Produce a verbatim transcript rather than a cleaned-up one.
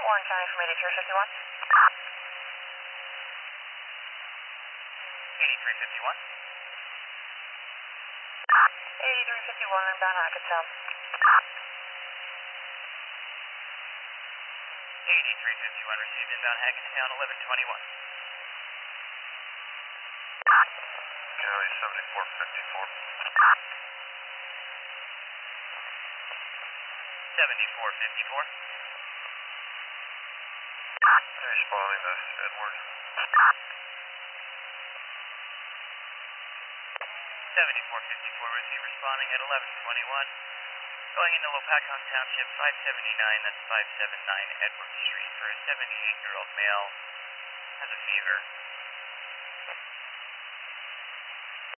Warren County from eighty-three fifty-one. eighty-three fifty-one. eighty-three fifty-one inbound Hackettstown. eighty-three fifty-one received inbound Hackettstown eleven twenty-one. County seventy-four fifty-four. seventy-four fifty-four. Responding to Edward. seventy-four fifty-four receive responding at eleven twenty-one. Going into Lopakon Township five seventy-nine, that's five seventy-nine Edward Street for a seventy-eight-year-old male, has a fever.